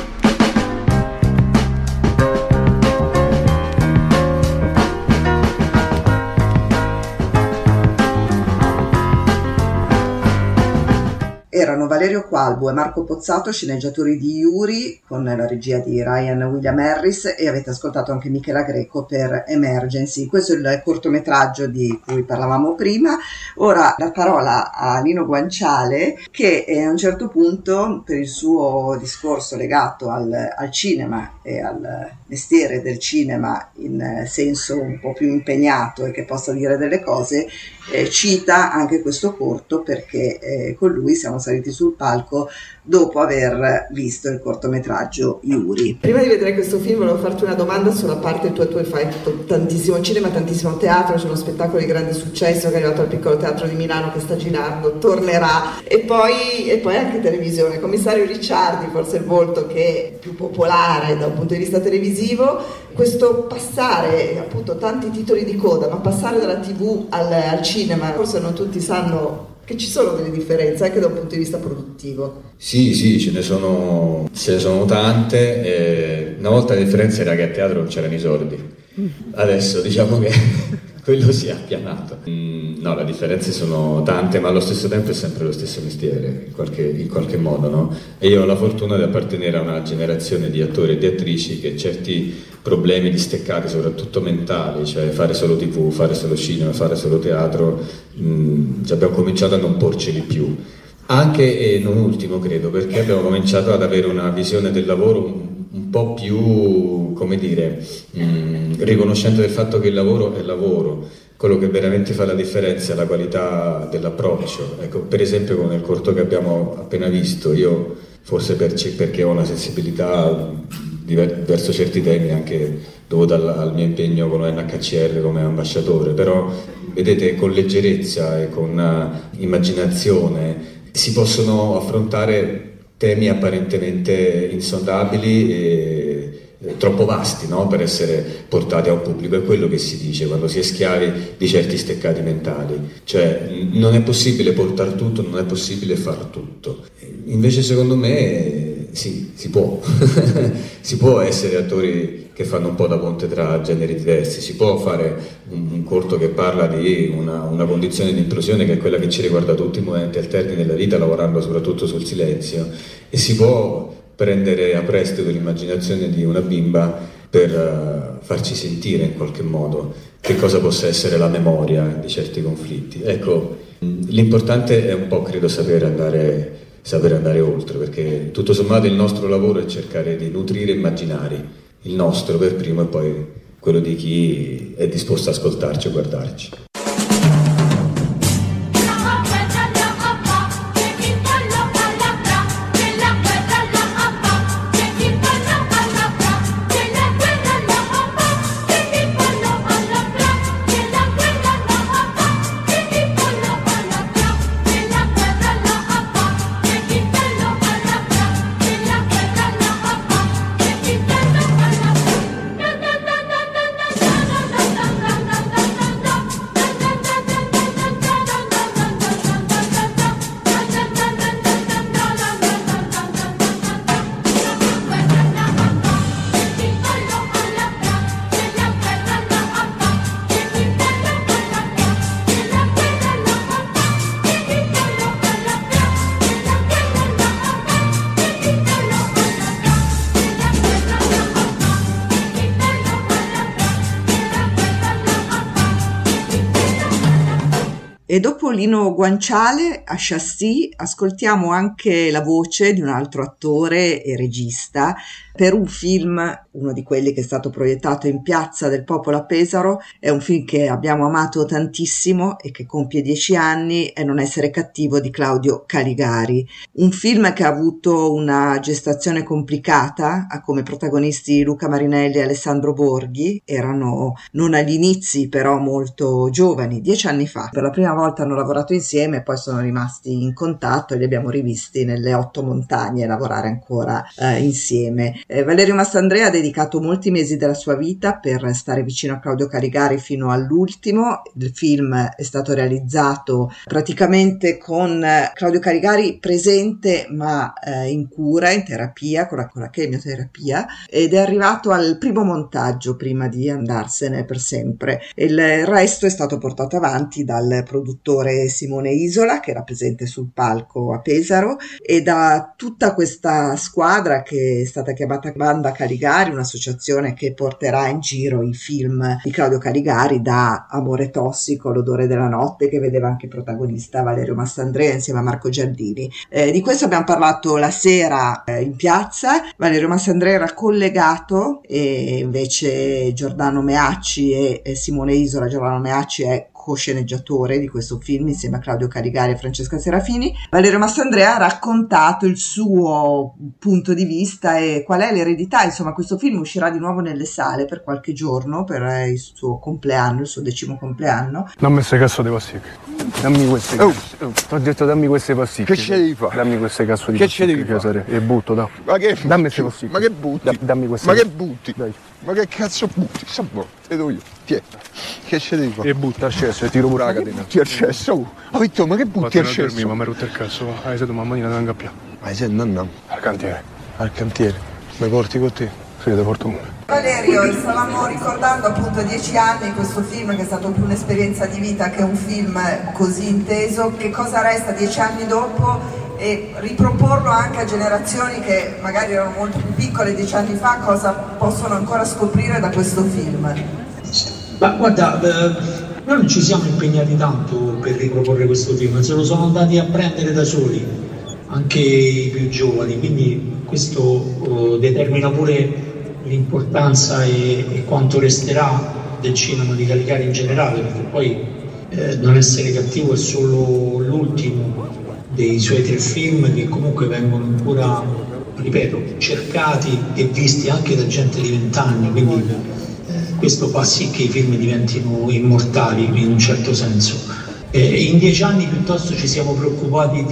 Erano Valerio Qualbo e Marco Pozzato, sceneggiatori di Yuri, con la regia di Ryan William Harris, e avete ascoltato anche Michela Greco per Emergency. Questo è il cortometraggio di cui parlavamo prima. Ora la parola a Lino Guanciale, che a un certo punto, per il suo discorso legato al cinema e al mestiere del cinema in senso un po' più impegnato e che possa dire delle cose, cita anche questo corto, perché con lui siamo saliti sul palco dopo aver visto il cortometraggio Yuri. Prima di vedere questo film volevo farti una domanda sulla parte tu fai tantissimo cinema, tantissimo teatro, c'è uno spettacolo di grande successo che è arrivato al Piccolo Teatro di Milano, che sta girando, tornerà, e poi anche televisione. Commissario Ricciardi, forse il volto che è più popolare da un punto di vista televisivo. Questo passare appunto tanti titoli di coda, ma passare dalla TV al cinema, forse non tutti sanno che ci sono delle differenze anche da un punto di vista produttivo. Sì, ce ne sono tante. Una volta la differenza era che a teatro non c'erano i soldi, adesso diciamo che quello si è appianato. No, le differenze sono tante, ma allo stesso tempo è sempre lo stesso mestiere, in qualche modo, no? E io ho la fortuna di appartenere a una generazione di attori e di attrici che certi problemi disteccati, soprattutto mentali, cioè fare solo TV, fare solo cinema, fare solo teatro, abbiamo cominciato a non porceli più. Anche e non ultimo credo, perché abbiamo cominciato ad avere una visione del lavoro un po' più, come dire, riconoscente del fatto che il lavoro è lavoro. Quello che veramente fa la differenza è la qualità dell'approccio. Ecco, per esempio con il corto che abbiamo appena visto, io forse perché ho una sensibilità verso certi temi anche dovuta al mio impegno con l'NHCR come ambasciatore, però vedete, con leggerezza e con immaginazione si possono affrontare temi apparentemente insondabili e troppo vasti, no? Per essere portati a un pubblico. È quello che si dice quando si è schiavi di certi steccati mentali, cioè non è possibile portare tutto, non è possibile far tutto. Invece secondo me sì, si può si può essere attori che fanno un po' da ponte tra generi diversi, si può fare un corto che parla di una condizione di implosione che è quella che ci riguarda tutti i momenti alterni della vita, lavorando soprattutto sul silenzio, e si può prendere a prestito l'immaginazione di una bimba per farci sentire in qualche modo che cosa possa essere la memoria di certi conflitti. Ecco, l'importante è un po', credo, saper andare oltre, perché tutto sommato il nostro lavoro è cercare di nutrire immaginari, il nostro per primo e poi quello di chi è disposto ad ascoltarci o guardarci. E dopo Lino Guanciale a Chassis ascoltiamo anche la voce di un altro attore e regista per un film, uno di quelli che è stato proiettato in Piazza del Popolo a Pesaro. È un film che abbiamo amato tantissimo e che compie 10 anni, è Non essere cattivo di Claudio Caligari. Un film che ha avuto una gestazione complicata, ha come protagonisti Luca Marinelli e Alessandro Borghi, erano non agli inizi però molto giovani, 10 anni fa. Per la prima volta hanno lavorato insieme e poi sono rimasti in contatto e li abbiamo rivisti nelle 8 montagne lavorare ancora insieme. Valerio Mastandrea ha dedicato molti mesi della sua vita per stare vicino a Claudio Caligari fino all'ultimo. Il film è stato realizzato praticamente con Claudio Caligari presente ma in cura, in terapia, con la chemioterapia, ed è arrivato al primo montaggio prima di andarsene per sempre. Il resto è stato portato avanti dal produttore Simone Isola, che era presente sul palco a Pesaro, e da tutta questa squadra che è stata chiamata Banda Caligari, un'associazione che porterà in giro i film di Claudio Caligari, da Amore tossico, L'odore della notte, che vedeva anche protagonista Valerio Mastandrea insieme a Marco Giardini. Di questo abbiamo parlato la sera in piazza. Valerio Mastandrea era collegato e invece Giordano Meacci e Simone Isola. Giordano Meacci è co-sceneggiatore di questo film insieme a Claudio Caligari e Francesca Serafini. Valerio Mastandrea ha raccontato il suo punto di vista e qual è l'eredità. Insomma, questo film uscirà di nuovo nelle sale per qualche giorno, per il suo compleanno, il suo 10° compleanno. Dammi queste cazzo di pasticche. Dammi queste. Ti ho detto dammi queste pasticche. Che ce devi fare? Dammi queste cazzo di pasticche, Cesare. E butto, dai. Ma che? Dammi queste pasticche. Ma che butti? Dammi queste. Ma che butti? Dai. Ma che cazzo butti? Te do io. Tiè. Che ce devi fare? E butta al cesso e tiro pure la catena. Butti al cesso? Oh, Vittorio, ma che butti al cesso? Ma mi hai rotto il cazzo, va. Hai sentito mamma non ingappiare. Ma sei nonna? Al cantiere. Al cantiere. Mi porti con te? Sì, ti porto con me. Valerio, stavamo ricordando appunto 10 anni questo film che è stato più un'esperienza di vita che un film così inteso. Che cosa resta 10 anni dopo? E riproporlo anche a generazioni che magari erano molto più piccole 10 anni fa, cosa possono ancora scoprire da questo film? Ma guarda, noi non ci siamo impegnati tanto per riproporre questo film, se lo sono andati a prendere da soli, anche i più giovani, quindi questo determina pure l'importanza e quanto resterà del cinema di Caligari in generale, perché poi Non essere cattivo è solo l'ultimo dei suoi 3 film che comunque vengono ancora, ripeto, cercati e visti anche da gente di 20 anni, quindi questo fa sì che i film diventino immortali in un certo senso. In 10 anni piuttosto ci siamo preoccupati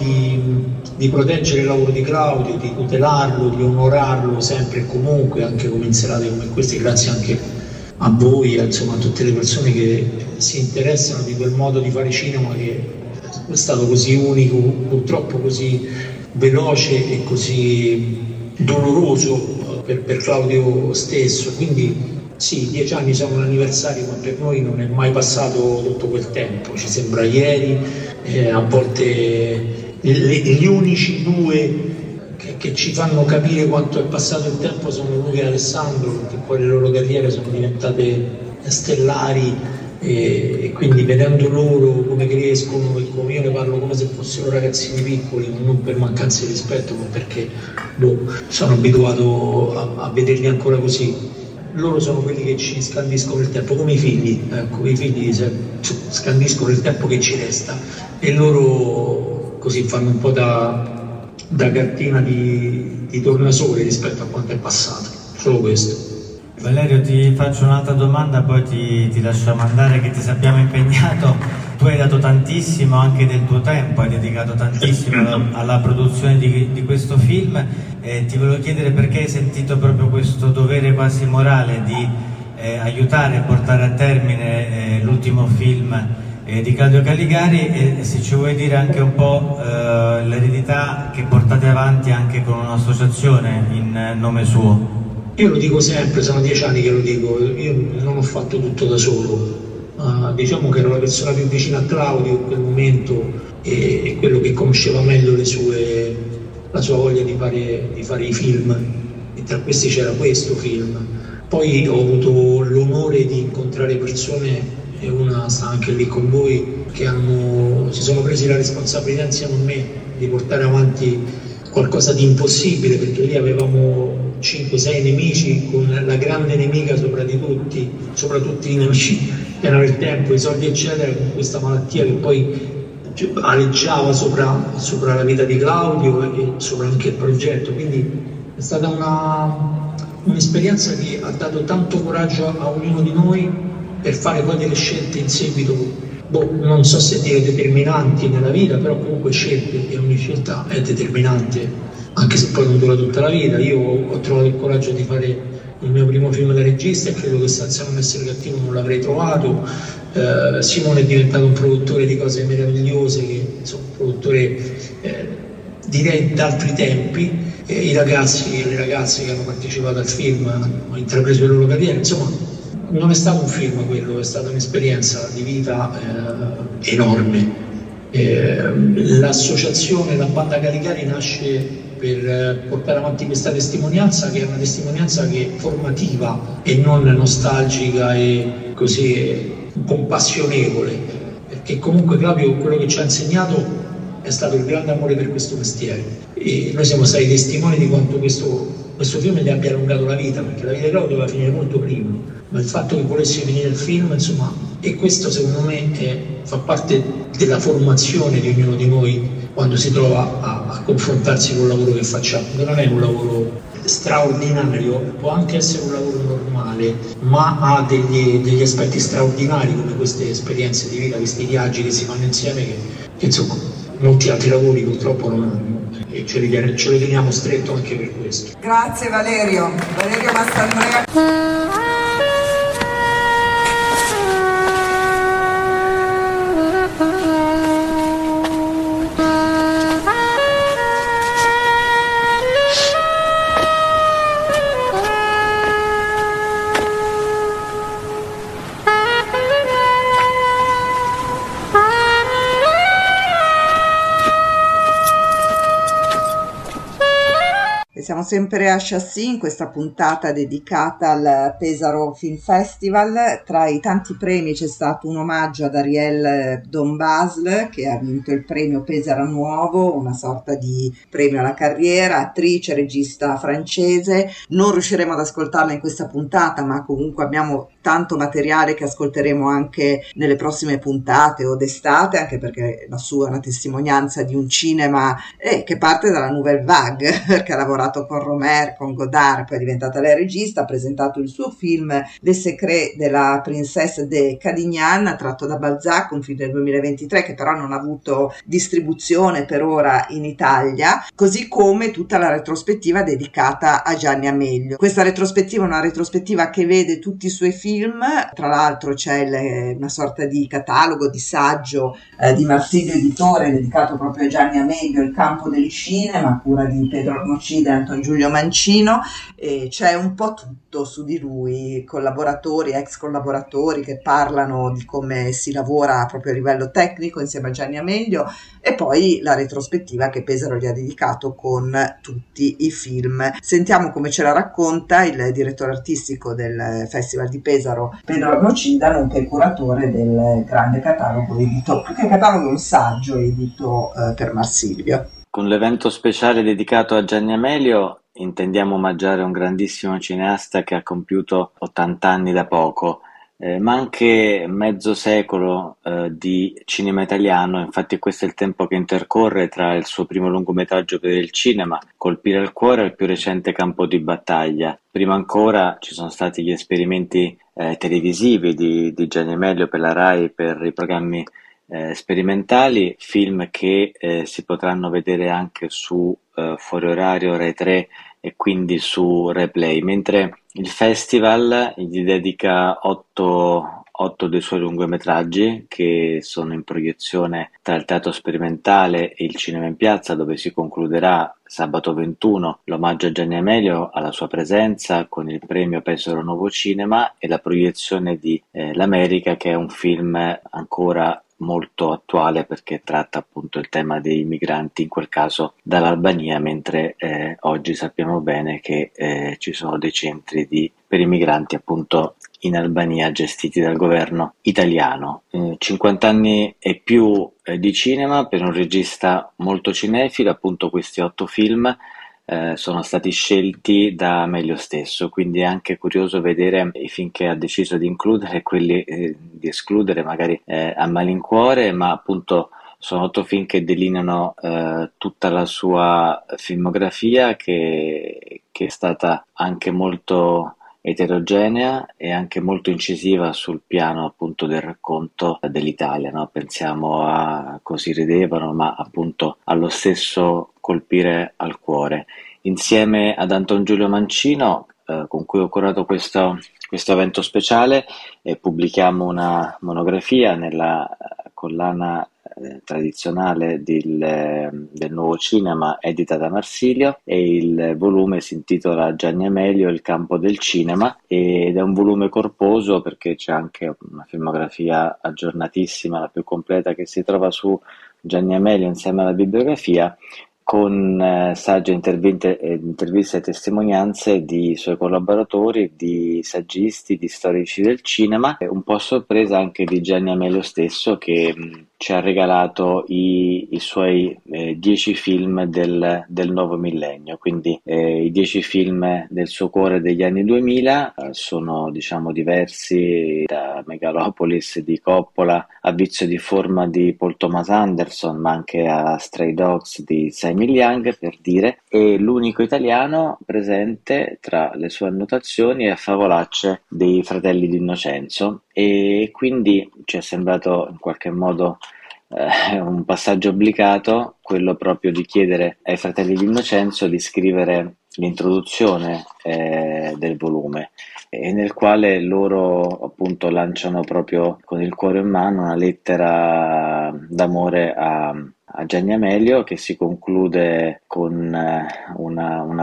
di proteggere il lavoro di Claudio, di tutelarlo, di onorarlo sempre e comunque, anche come in serate come queste, grazie anche a voi e insomma a tutte le persone che si interessano di quel modo di fare cinema che è stato così unico, purtroppo così veloce e così doloroso per Claudio stesso. Quindi sì, 10 anni sono un anniversario, ma per noi non è mai passato tutto quel tempo, ci sembra ieri, a volte gli unici 2 che ci fanno capire quanto è passato il tempo sono Luca e Alessandro, perché poi le loro carriere sono diventate stellari e quindi vedendo loro come crescono e come io ne parlo come se fossero ragazzini piccoli, non per mancanza di rispetto ma perché sono abituato a vederli ancora così. Loro sono quelli che ci scandiscono il tempo, come i figli, ecco, i figli scandiscono il tempo che ci resta e loro così fanno un po' da cartina di tornasole rispetto a quanto è passato, solo questo. Valerio, ti faccio un'altra domanda, poi ti lasciamo andare, che ti sappiamo impegnato. Tu hai dato tantissimo anche del tuo tempo, hai dedicato tantissimo alla produzione di questo film. Ti volevo chiedere perché hai sentito proprio questo dovere quasi morale di aiutare e portare a termine l'ultimo film di Claudio Caligari, e se ci vuoi dire anche un po' l'eredità che portate avanti anche con un'associazione in nome suo. Io lo dico sempre, sono 10 anni che lo dico, io non ho fatto tutto da solo. Diciamo che ero la persona più vicina a Claudio in quel momento e quello che conosceva meglio la sua voglia di fare i film, e tra questi c'era questo film. Poi ho avuto l'onore di incontrare persone, e una sta anche lì con voi, che si sono presi la responsabilità insieme a me di portare avanti qualcosa di impossibile, perché lì avevamo 5-6 nemici, con la grande nemica sopra tutti i nemici erano il tempo, i soldi eccetera, con questa malattia che poi aleggiava sopra la vita di Claudio e sopra anche il progetto. Quindi è stata un'esperienza che ha dato tanto coraggio a ognuno di noi per fare poi delle scelte in seguito, non so se dire determinanti nella vita, però comunque scelte, e ogni scelta è determinante, anche se poi non dura tutta la vita. Io ho trovato il coraggio di fare il mio primo film da regista e credo che senza non essere cattivo non l'avrei trovato. Simone è diventato un produttore di cose meravigliose, insomma, un produttore direi d'altri tempi, i ragazzi e le ragazze che hanno partecipato al film hanno intrapreso le loro carriere, insomma non è stato un film quello, è stata un'esperienza di vita enorme. L'associazione, la banda Caligari nasce per portare avanti questa testimonianza, che è una testimonianza che è formativa e non nostalgica e così compassionevole, perché comunque Claudio quello che ci ha insegnato è stato il grande amore per questo mestiere, e noi siamo stati testimoni di quanto questo film gli abbia allungato la vita, perché la vita di Claudio doveva finire molto prima, ma il fatto che volesse finire il film, insomma, e questo secondo me fa parte della formazione di ognuno di noi quando si trova a confrontarsi con il lavoro che facciamo, che non è un lavoro straordinario, può anche essere un lavoro normale, ma ha degli aspetti straordinari, come queste esperienze di vita, questi viaggi che si fanno insieme, che insomma molti altri lavori purtroppo non hanno, e ce li teniamo stretto anche per questo. Grazie Valerio Mastandrea. Siamo sempre a Chassis in questa puntata dedicata al Pesaro Film Festival. Tra i tanti premi c'è stato un omaggio ad Ariel Dombasle, che ha vinto il premio Pesaro Nuovo, una sorta di premio alla carriera, attrice, regista francese. Non riusciremo ad ascoltarla in questa puntata, ma comunque abbiamo tanto materiale che ascolteremo anche nelle prossime puntate o d'estate, anche perché la sua è una testimonianza di un cinema che parte dalla Nouvelle Vague, perché ha lavorato con Romer, con Godard, poi è diventata lei regista, ha presentato il suo film Les Secrets de la Princesse de Cadignan, tratto da Balzac, un film del 2023 che però non ha avuto distribuzione per ora in Italia, così come tutta la retrospettiva dedicata a Gianni Amelio. Questa retrospettiva è una retrospettiva che vede tutti i suoi film, tra l'altro c'è una sorta di catalogo, di saggio di Marsilio Editore dedicato proprio a Gianni Amelio, Il campo del cinema, a cura di Pedro Nocida e Anton Giulio Mancino, e c'è un po' tutto su di lui, collaboratori, ex collaboratori che parlano di come si lavora proprio a livello tecnico insieme a Gianni Amelio, e poi la retrospettiva che Pesaro gli ha dedicato con tutti i film. Sentiamo come ce la racconta il direttore artistico del Festival di Pesaro, Pedro Nocida, nonché il curatore del grande catalogo edito, più che catalogo un saggio edito per Marsilio. Con l'evento speciale dedicato a Gianni Amelio intendiamo omaggiare un grandissimo cineasta che ha compiuto 80 anni da poco, ma anche mezzo secolo di cinema italiano. Infatti questo è il tempo che intercorre tra il suo primo lungometraggio per il cinema, Colpire al cuore, e il più recente Campo di battaglia. Prima ancora ci sono stati gli esperimenti televisivi di Gianni Amelio per la Rai, per i programmi sperimentali, film che si potranno vedere anche su Fuori Orario, Rai 3 e quindi su Replay, mentre il festival gli dedica 8 dei suoi lungometraggi che sono in proiezione tra il Teatro Sperimentale e il Cinema in Piazza, dove si concluderà sabato 21 l'omaggio a Gianni Amelio alla sua presenza con il premio Pesaro Nuovo Cinema e la proiezione di L'America, che è un film ancora molto attuale perché tratta appunto il tema dei migranti, in quel caso dall'Albania, mentre oggi sappiamo bene che ci sono dei centri per i migranti appunto in Albania gestiti dal governo italiano. 50 anni e più di cinema per un regista molto cinefilo, appunto questi 8 film sono stati scelti da Amelio stesso, quindi è anche curioso vedere i film che ha deciso di includere e quelli di escludere magari a malincuore, ma appunto sono 8 film che delineano tutta la sua filmografia che è stata anche molto eterogenea e anche molto incisiva sul piano appunto del racconto dell'Italia, no? Pensiamo a Così ridevano, ma appunto allo stesso colpire al cuore. Insieme ad Anton Giulio Mancino, con cui ho curato questo evento speciale, pubblichiamo una monografia nella collana tradizionale del Nuovo Cinema, edita da Marsilio, e il volume si intitola Gianni Amelio, il campo del cinema, ed è un volume corposo perché c'è anche una filmografia aggiornatissima, la più completa, che si trova su Gianni Amelio insieme alla bibliografia, con sagge interviste e testimonianze di suoi collaboratori, di saggisti, di storici del cinema, e un po' a sorpresa anche di Gianni Amelio stesso, che ci ha regalato i suoi 10 film del nuovo millennio, quindi i 10 film del suo cuore degli anni 2000, sono diciamo diversi, da Megalopolis di Coppola a Vizio di forma di Paul Thomas Anderson, ma anche a Stray Dogs di Simon Young, per dire, e l'unico italiano presente tra le sue annotazioni è Favolacce dei Fratelli d'Innocenzo, e quindi ci è sembrato in qualche modo un passaggio obbligato quello proprio di chiedere ai Fratelli d'Innocenzo di scrivere l'introduzione del volume, e nel quale loro appunto lanciano proprio con il cuore in mano una lettera d'amore a Gianni Amelio, che si conclude con una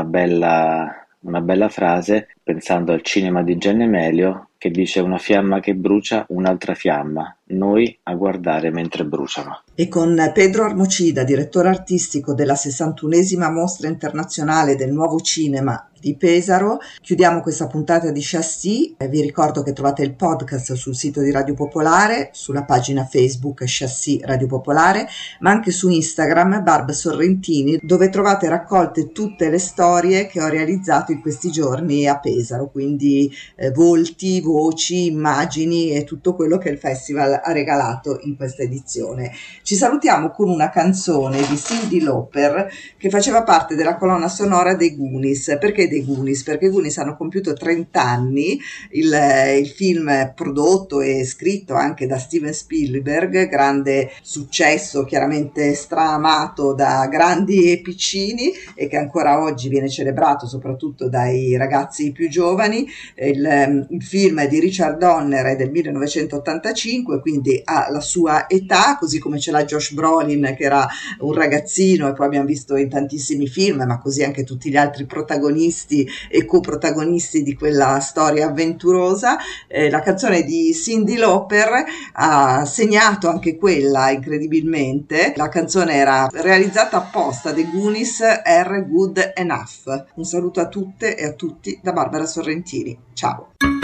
bella frase, pensando al cinema di Gianni Amelio, che dice: una fiamma che brucia, un'altra fiamma, noi a guardare mentre bruciano. E con Pedro Armocida, direttore artistico della 61esima Mostra Internazionale del Nuovo Cinema di Pesaro, chiudiamo questa puntata di Chassis. Vi ricordo che trovate il podcast sul sito di Radio Popolare, sulla pagina Facebook Chassis Radio Popolare, ma anche su Instagram Barb Sorrentini, dove trovate raccolte tutte le storie che ho realizzato in questi giorni a Pesaro, quindi volti, voci, immagini e tutto quello che il festival ha regalato in questa edizione. Ci salutiamo con una canzone di Cyndi Lauper che faceva parte della colonna sonora dei Goonies. Perché dei Goonies? Perché i Goonies hanno compiuto 30 anni, il film prodotto e scritto anche da Steven Spielberg, grande successo, chiaramente straamato da grandi e piccini, e che ancora oggi viene celebrato soprattutto dai ragazzi più giovani. Il film di Richard Donner è del 1985, quindi ha la sua età, così come ce l'ha Josh Brolin, che era un ragazzino e poi abbiamo visto in tantissimi film, ma così anche tutti gli altri protagonisti e coprotagonisti di quella storia avventurosa. La canzone di Cyndi Lauper ha segnato anche quella, incredibilmente. La canzone era realizzata apposta, The Goonies Are Good Enough. Un saluto a tutte e a tutti da Barbara Sorrentini. Ciao!